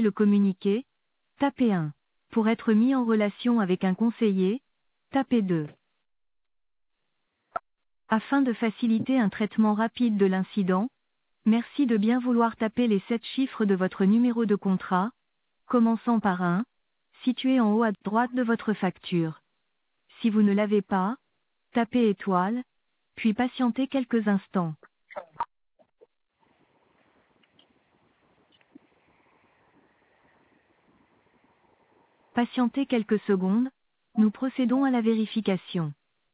le communiqué, tapez 1. Pour être mis en relation avec un conseiller, tapez 2. Afin de faciliter un traitement rapide de l'incident, merci de bien vouloir taper les 7 chiffres de votre numéro de contrat, commençant par 1, situé en haut à droite de votre facture. Si vous ne l'avez pas, tapez étoile, puis patientez quelques instants. Patientez quelques secondes, nous procédons à la vérification.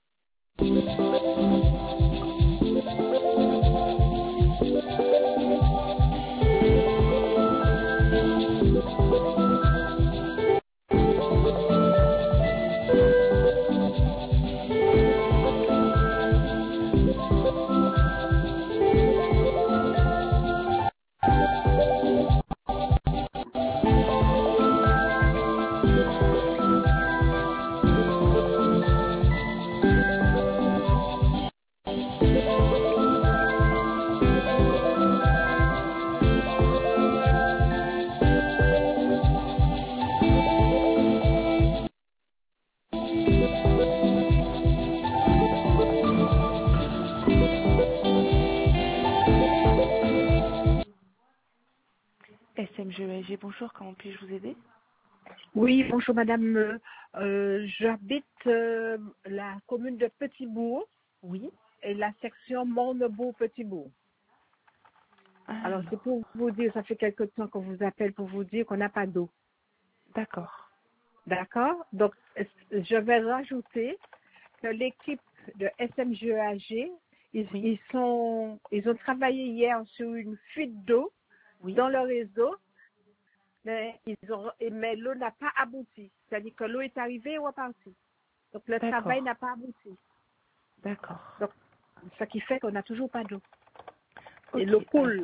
SMGEAG, bonjour, comment puis-je vous aider? Oui, bonjour madame. J'habite la commune de Petit-Bourg Oui. et la section Mornebourg-Petit-Bourg. Alors c'est pour vous dire, ça fait quelque temps qu'on vous appelle pour vous dire qu'on n'a pas d'eau. D'accord. D'accord? Donc je vais rajouter que l'équipe de SMGEAG, ils ont travaillé hier sur une fuite d'eau dans le réseau. Mais l'eau n'a pas abouti. C'est-à-dire que l'eau est arrivée et repartie. Donc le travail n'a pas abouti. D'accord. Donc, ce qui fait qu'on n'a toujours pas d'eau. Et l'eau coule.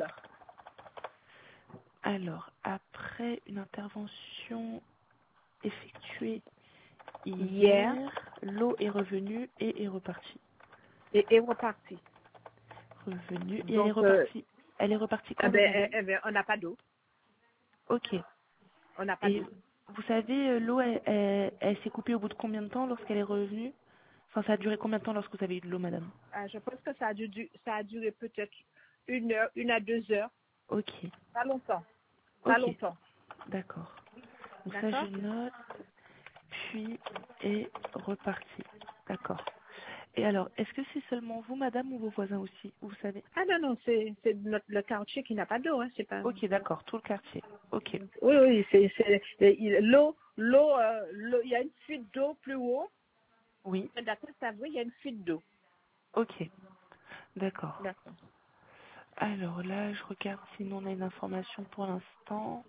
Alors, après une intervention effectuée hier, l'eau est revenue et est repartie. Et est repartie. Revenue et donc, elle est repartie. Elle est repartie quand on n'a pas d'eau. Ok. On n'a pas d'eau. Vous savez, l'eau, elle s'est coupée au bout de combien de temps lorsqu'elle est revenue? Enfin, ça a duré combien de temps lorsque vous avez eu de l'eau, madame? Je pense que ça a duré peut-être 1 heure, 1 à 2 heures. Ok. Pas longtemps. Pas longtemps. D'accord. Donc ça, je note. Puis est reparti. D'accord. Et alors, est-ce que c'est seulement vous, madame, ou vos voisins aussi? Vous savez? Ah non, c'est le quartier qui n'a pas d'eau. Hein, c'est pas... Ok, d'accord, tout le quartier. Ok. Oui, l'eau, il y a une fuite d'eau plus haut. Oui. D'accord, ça veut, il y a une fuite d'eau. Ok, d'accord. Alors là, je regarde si nous on a une information pour l'instant.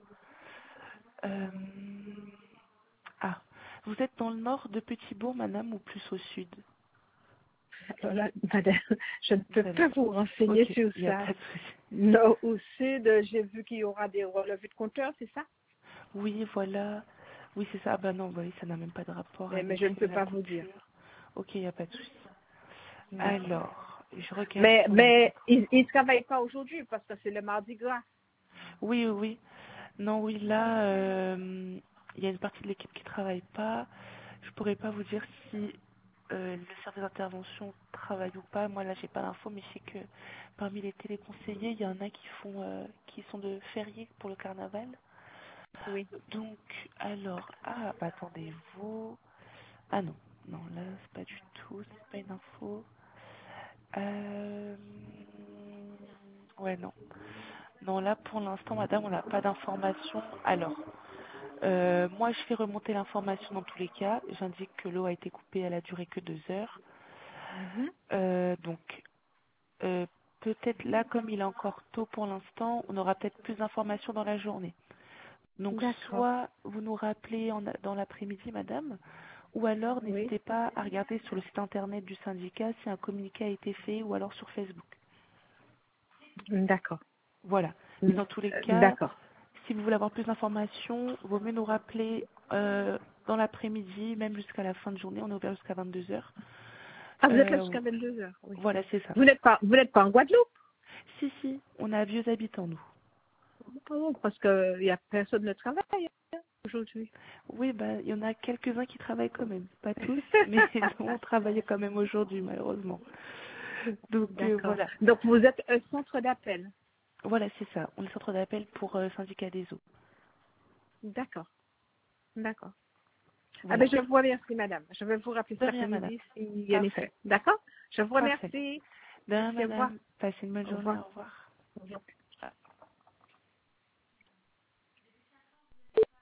Ah, vous êtes dans le nord de Petit-Bourg, madame, ou plus au sud? Alors là, madame, je ne peux pas vous renseigner sur ça. Non, au sud, j'ai vu qu'il y aura des relevés de compteurs, c'est ça? Oui, voilà. Oui, c'est ça. Ah bah non, oui, ça n'a même pas de rapport avec mais je ne peux pas vous dire. Ok, il n'y a pas de souci. Alors, je regarde. Mais ils ne travaillent pas aujourd'hui parce que c'est le mardi gras. Oui. Non, oui, là, il y a une partie de l'équipe qui ne travaille pas. Je pourrais pas vous dire si le service d'intervention travaille ou pas. Moi, là, j'ai pas l'info, mais je sais que parmi les téléconseillers, il y en a qui sont de fériés pour le carnaval. Oui. Donc, alors, attendez-vous. Ah non, là, c'est pas du tout, c'est pas une info. Ouais, non. Non, là, pour l'instant, madame, on n'a pas d'information. Alors, moi, je fais remonter l'information dans tous les cas. J'indique que l'eau a été coupée, elle a duré que 2 heures. Donc, peut-être là, comme il est encore tôt pour l'instant, on aura peut-être plus d'informations dans la journée. Donc, soit vous nous rappelez dans l'après-midi, madame, ou alors n'hésitez pas à regarder sur le site internet du syndicat si un communiqué a été fait, ou alors sur Facebook. D'accord. Voilà. Mais dans tous les cas, si vous voulez avoir plus d'informations, vaut mieux nous rappeler dans l'après-midi, même jusqu'à la fin de journée. On est ouvert jusqu'à 22 heures. Ah, vous êtes là jusqu'à 22 heures. Oui. Voilà, c'est ça. Vous n'êtes pas en Guadeloupe? Si, on a vieux habitants, nous. parce qu'il n'y a personne ne travaille aujourd'hui. Oui, bah, il y en a quelques-uns qui travaillent quand même. Pas tous, mais on travaille quand même aujourd'hui, malheureusement. Donc, D'accord. voilà. Donc, vous êtes un centre d'appel. Voilà, c'est ça. On est centre d'appel pour syndicat des eaux. D'accord. D'accord. Voilà. Ah ben, je vous remercie, madame. Je vais vous rappeler De cet rien, madame. après-midi s'il y a Parfait. effet. D'accord? Je vous Parfait. remercie. De rien, Merci, au revoir. madame. Passez une bonne Au journée. revoir. Au revoir. Au revoir.